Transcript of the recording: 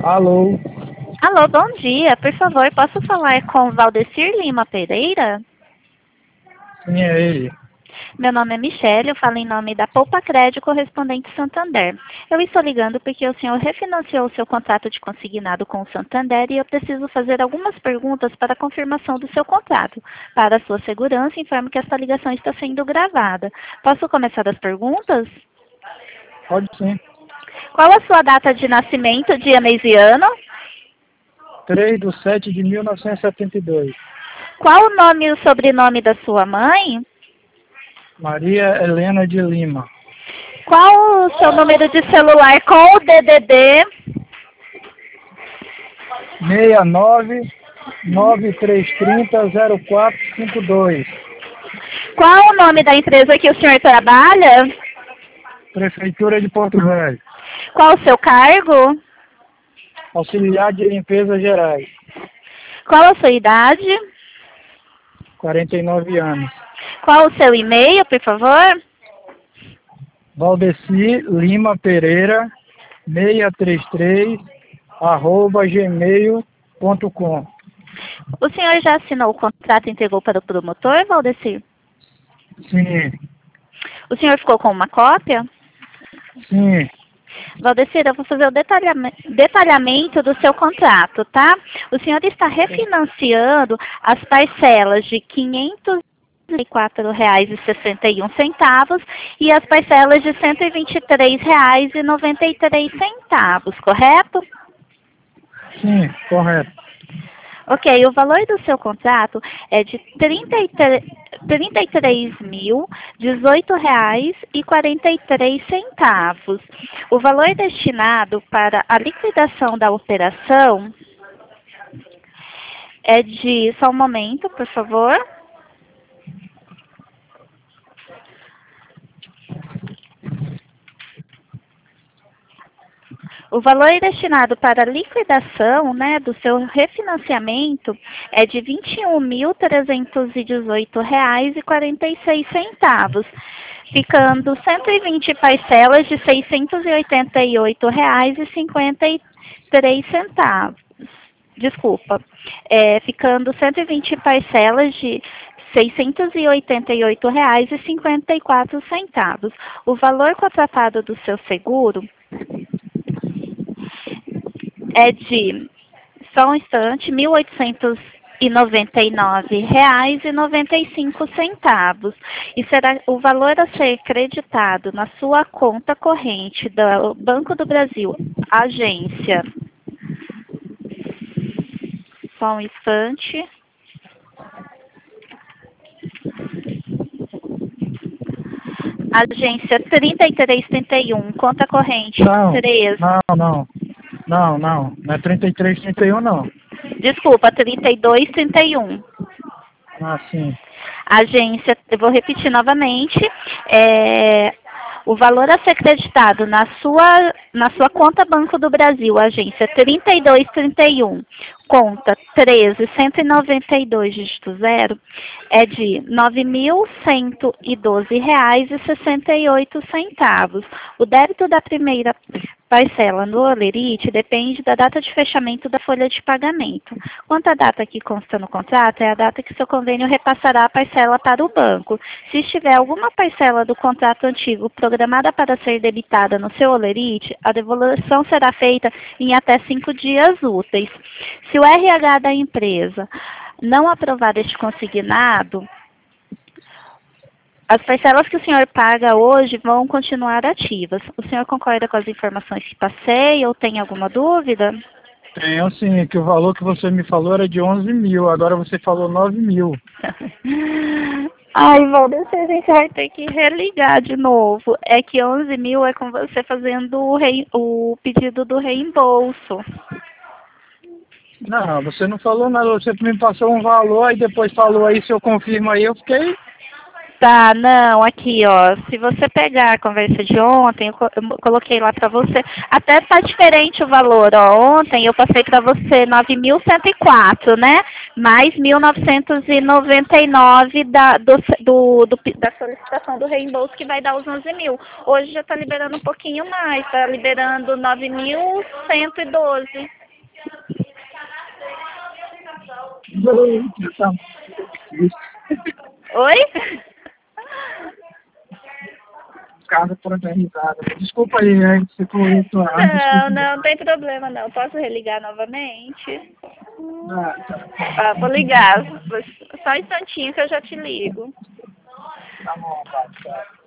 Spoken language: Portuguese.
Alô, Alô, bom dia. Por favor, posso falar com Valdecir Lima Pereira? sim, é ele. Meu nome é Michele, eu falo em nome da Poupa Crédito Correspondente Santander. Eu estou ligando porque o senhor refinanciou o seu contrato de consignado com o Santander e eu preciso fazer algumas perguntas para a confirmação do seu contrato. Para a sua segurança, informo que esta ligação está sendo gravada. Posso começar as perguntas? Pode sim. Qual a sua data de nascimento, dia, mês e ano? 3/7/1972. Qual o nome e o sobrenome da sua mãe? Maria Helena de Lima. Qual o seu número de celular com o DDD? 69 9330 0452. Qual o nome da empresa que o senhor trabalha? Prefeitura de Porto Velho. Qual o seu cargo? Auxiliar de limpeza gerais. Qual a sua idade? 49 anos. Qual o seu e-mail, por favor? Valdeci Lima Pereira 633 @gmail.com. O senhor já assinou o contrato e entregou para o promotor, Valdecir? Sim, O senhor ficou com uma cópia? sim, Valdecir, eu vou fazer o detalhamento do seu contrato, tá? O senhor está refinanciando as parcelas de R$ 504,61 e as parcelas de R$ 123,93, correto? sim, correto. Ok, o valor do seu contrato é de R$ 33.018,43. O valor destinado para a liquidação da operação é de... Só um momento, por favor. O valor destinado para a liquidação, né, do seu refinanciamento é de R$ 21.318,46, ficando 120 parcelas de R$ 688,53. Desculpa, ficando 120 parcelas de R$ 688,54. O valor contratado do seu seguro é de, só um instante, R$ 1.899,95. E será o valor a ser creditado na sua conta corrente do Banco do Brasil, agência. Só um instante. Agência 3331, conta corrente Não, 3. não é 3331 não. Desculpa, 3231. Ah, sim, Agência, eu vou repetir novamente, o valor a ser creditado na sua conta Banco do Brasil, agência 3231, conta 13192, dígito 0, é de R$ 9.112,68. O débito da primeira parcela no Olerite depende da data de fechamento da folha de pagamento. Quanto à data que consta no contrato, é a data que seu convênio repassará a parcela para o banco. Se estiver alguma parcela do contrato antigo programada para ser debitada no seu Olerite, a devolução será feita em até 5 dias úteis. Se o RH da empresa não aprovar este consignado, as parcelas que o senhor paga hoje vão continuar ativas. O senhor concorda com as informações que passei ou tem alguma dúvida? tenho sim, que o valor que você me falou era de 11 mil, agora você falou 9 mil. Ai, Valdecir, a gente vai ter que religar de novo. É que 11 mil é com você fazendo o pedido do reembolso. Não, você não falou nada, você me passou um valor, aí depois falou aí, se eu confirmo aí, eu fiquei... Tá, não, aqui, ó, se você pegar a conversa de ontem, eu coloquei lá pra você, até tá diferente o valor, ó, ontem eu passei pra você 9.104, né, mais 1.999 da solicitação do reembolso, que vai dar os 11 mil. Hoje já tá liberando um pouquinho mais, tá liberando 9.112. Tá. Oi? Casa por dar risada. Desculpa aí, né? Você comentou. Não tem problema não. Posso religar novamente? Tá. Vou ligar. Só um instantinho que eu já te ligo. Tá bom, tá.